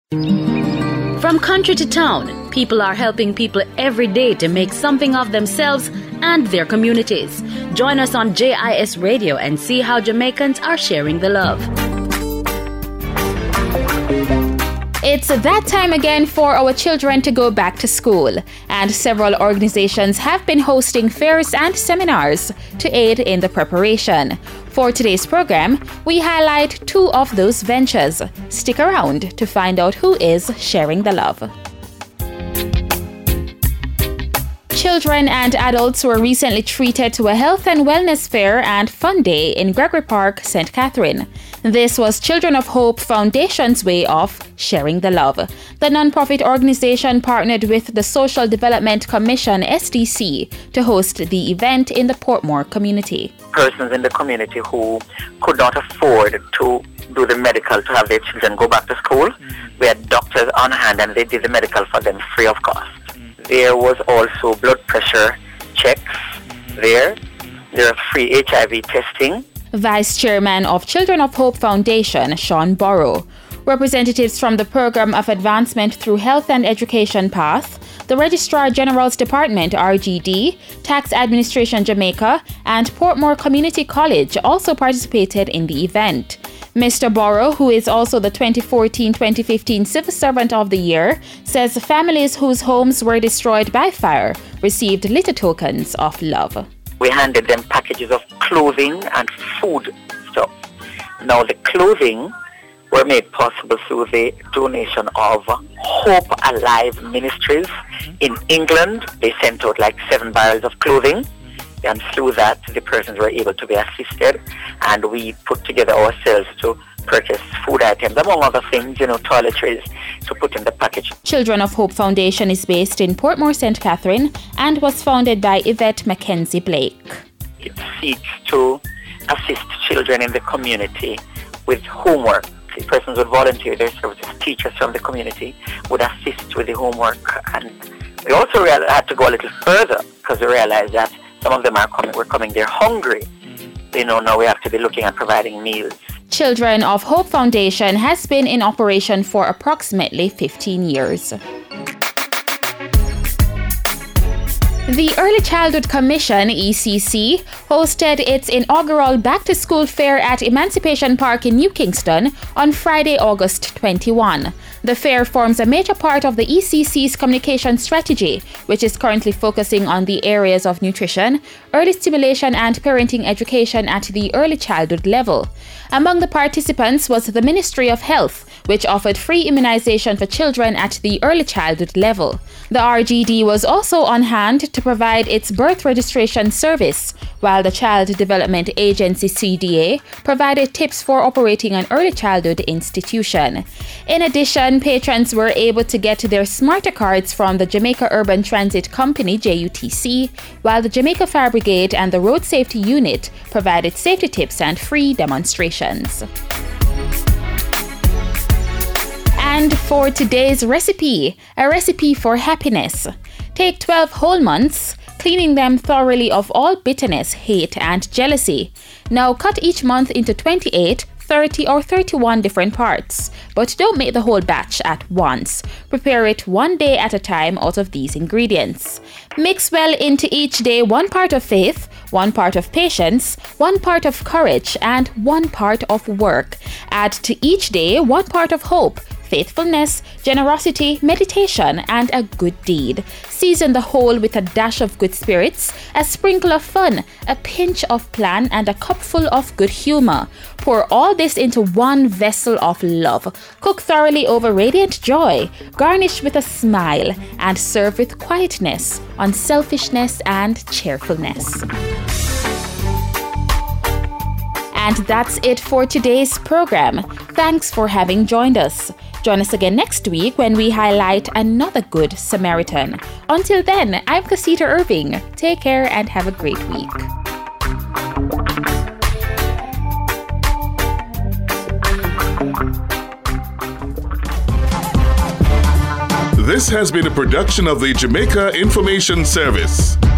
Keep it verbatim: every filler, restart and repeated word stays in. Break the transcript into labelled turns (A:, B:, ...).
A: From country to town, people are helping people every day to make something of themselves and their communities. Join us on J I S Radio and see how Jamaicans are sharing the love.
B: It's that time again for our children to go back to school, and several organizations have been hosting fairs and seminars to aid in the preparation. For today's program, we highlight two of those ventures. Stick around to find out who is sharing the love. Children and adults were recently treated to a health and wellness fair and fun day in Gregory Park, Saint Catherine. This was Children of Hope Foundation's way of sharing the love. The non-profit organization partnered with the Social Development Commission, S D C, to host the event in the Portmore community.
C: Persons in the community who could not afford to do the medical to have their children go back to school, we had doctors on hand and they did the medical for them free of cost. There was also blood pressure checks there. There are free H I V testing.
B: Vice Chairman of Children of Hope Foundation, Sean Borrow. Representatives from the Program of Advancement Through Health and Education Path, the Registrar General's Department, R G D, Tax Administration Jamaica, and Portmore Community College also participated in the event. Mister Borrow, who is also the twenty fourteen twenty fifteen Civil Servant of the Year, says families whose homes were destroyed by fire received little tokens of love.
C: We handed them packages of clothing and food stuff. Now the clothing were made possible through the donation of Hope Alive Ministries in England. They sent out like seven barrels of clothing, and through that the persons were able to be assisted, and we put together ourselves to purchase food items, among other things, you know, toiletries to put in the package.
B: Children of Hope Foundation is based in Portmore, Saint Catherine, and was founded by Yvette Mackenzie Blake.
C: It seeks to assist children in the community with homework. The persons would volunteer their services. Teachers from the community would assist with the homework, and we also real- had to go a little further because we realized that some of them are coming. We're coming there hungry. You know, now we have to be looking at providing meals.
B: Children of Hope Foundation has been in operation for approximately fifteen years. The Early Childhood Commission, E C C, hosted its inaugural back-to-school fair at Emancipation Park in New Kingston on Friday, August twenty-first. The fair forms a major part of the E C C's communication strategy, which is currently focusing on the areas of nutrition, early stimulation, and parenting education at the early childhood level. Among the participants was the Ministry of Health, which offered free immunization for children at the early childhood level. The R G D was also on hand to provide its birth registration service, while the Child Development Agency, C D A, provided tips for operating an early childhood institution. In addition, patrons were able to get their Smarter cards from the Jamaica Urban Transit Company, J U T C, while the Jamaica Fire Brigade and the Road Safety Unit provided safety tips and free demonstrations. And for today's recipe, a recipe for happiness. Take twelve whole months, cleaning them thoroughly of all bitterness, hate, and jealousy. Now cut each month into twenty-eight, thirty, or thirty-one different parts. But don't make the whole batch at once. Prepare it one day at a time out of these ingredients. Mix well into each day one part of faith, one part of patience, one part of courage, and one part of work. Add to each day one part of hope, faithfulness, generosity, meditation, and a good deed. Season the whole with a dash of good spirits, a sprinkle of fun, a pinch of plan, and a cupful of good humor. Pour all this into one vessel of love. Cook thoroughly over radiant joy. Garnish with a smile, and serve with quietness, unselfishness, and cheerfulness. And that's it for today's program. Thanks for having joined us. Join us again next week when we highlight another good Samaritan. Until then, I'm Casita Irving. Take care and have a great week.
D: This has been a production of the Jamaica Information Service.